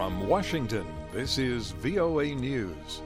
From Washington, this is VOA News.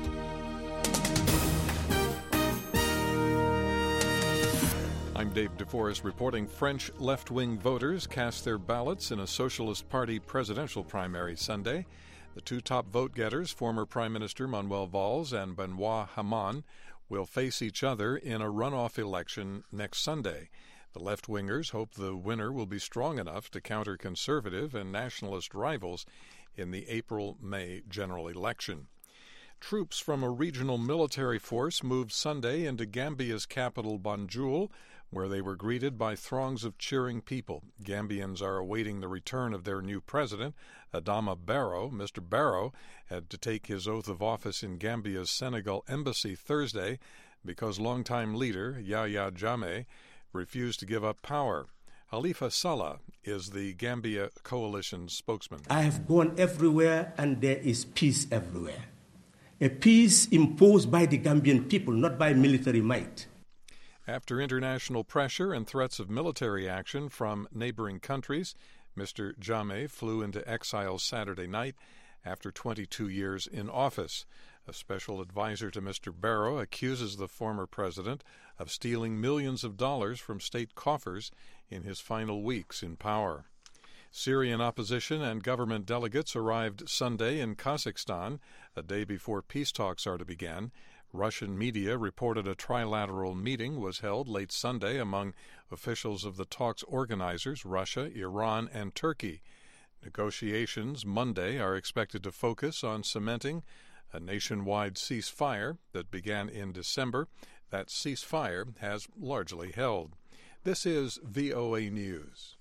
I'm Dave DeForest reporting French left-wing voters cast their ballots in a Socialist Party presidential primary Sunday. The two top vote-getters, former Prime Minister Manuel Valls and Benoît Hamon, will face each other in a runoff election next Sunday. The left-wingers hope the winner will be strong enough to counter conservative and nationalist rivals in the April-May general election. Troops from a regional military force moved Sunday into Gambia's capital, Banjul, where they were greeted by throngs of cheering people. Gambians are awaiting the return of their new president, Adama Barrow. Mr. Barrow had to take his oath of office in Gambia's Senegal embassy Thursday because longtime leader Yahya Jammeh refused to give up power. Halifa Saleh is the Gambia coalition spokesman. I have gone everywhere and there is peace everywhere. A peace imposed by the Gambian people, not by military might. After international pressure and threats of military action from neighboring countries, Mr. Jammeh flew into exile Saturday night after 22 years in office. A special advisor to Mr. Barrow accuses the former president of stealing millions of dollars from state coffers in his final weeks in power. Syrian opposition and government delegates arrived Sunday in Kazakhstan, a day before peace talks are to begin. Russian media reported a trilateral meeting was held late Sunday among officials of the talks organizers, Russia, Iran, and Turkey. Negotiations Monday are expected to focus on cementing a nationwide ceasefire that began in December. That ceasefire has largely held. This is VOA News.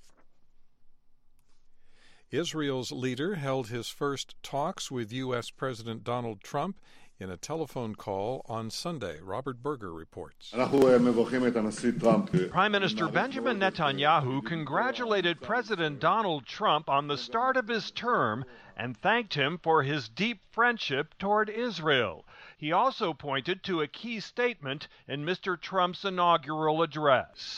Israel's leader held his first talks with U.S. President Donald Trump in a telephone call on Sunday. Robert Berger reports. Prime Minister Benjamin Netanyahu congratulated President Donald Trump on the start of his term and thanked him for his deep friendship toward Israel. He also pointed to a key statement in Mr. Trump's inaugural address.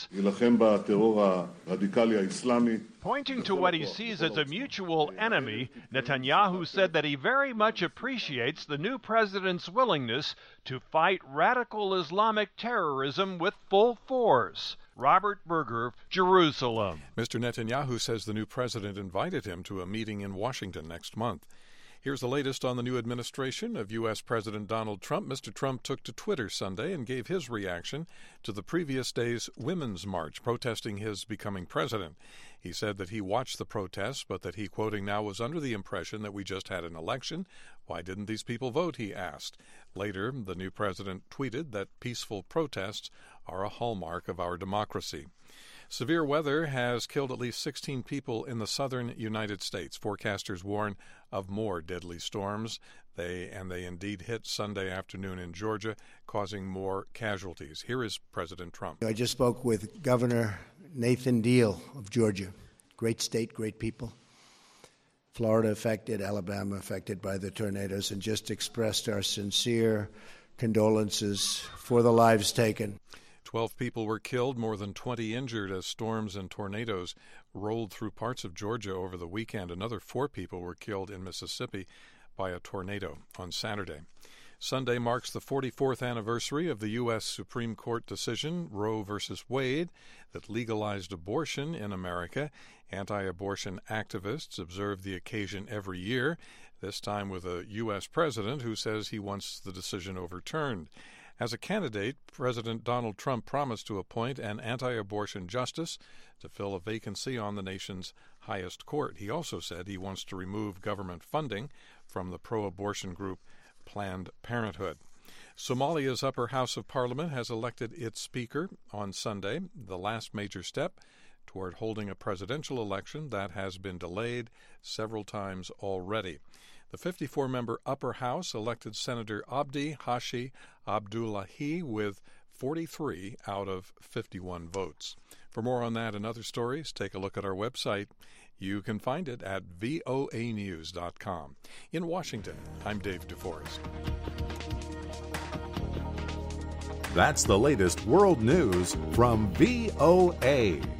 Pointing to what he sees as a mutual enemy, Netanyahu said that he very much appreciates the new president's willingness to fight radical Islamic terrorism with full force. Robert Berger, Jerusalem. Mr. Netanyahu says the new president invited him to a meeting in Washington next month. Here's the latest on the new administration of U.S. President Donald Trump. Mr. Trump took to Twitter Sunday and gave his reaction to the previous day's Women's March protesting his becoming president. He said that he watched the protests, but that he, quoting, now was under the impression that we just had an election. Why didn't these people vote, he asked. Later, the new president tweeted that peaceful protests are a hallmark of our democracy. Severe weather has killed at least 16 people in the southern United States. Forecasters warn of more deadly storms. They indeed hit Sunday afternoon in Georgia, causing more casualties. Here is President Trump. I just spoke with Governor Nathan Deal of Georgia. Great state, great people. Florida affected, Alabama affected by the tornadoes, and just expressed our sincere condolences for the lives taken. 12 people were killed, more than 20 injured as storms and tornadoes rolled through parts of Georgia over the weekend. Another 4 people were killed in Mississippi by a tornado on Saturday. Sunday marks the 44th anniversary of the U.S. Supreme Court decision, Roe v. Wade, that legalized abortion in America. Anti-abortion activists observe the occasion every year, this time with a U.S. president who says he wants the decision overturned. As a candidate, President Donald Trump promised to appoint an anti-abortion justice to fill a vacancy on the nation's highest court. He also said he wants to remove government funding from the pro-abortion group Planned Parenthood. Somalia's upper house of parliament has elected its speaker on Sunday, the last major step toward holding a presidential election that has been delayed several times already. The 54-member upper house elected Senator Abdi Hashi Abdullahi with 43 out of 51 votes. For more on that and other stories, take a look at our website. You can find it at voanews.com. In Washington, I'm Dave DeForest. That's the latest world news from VOA.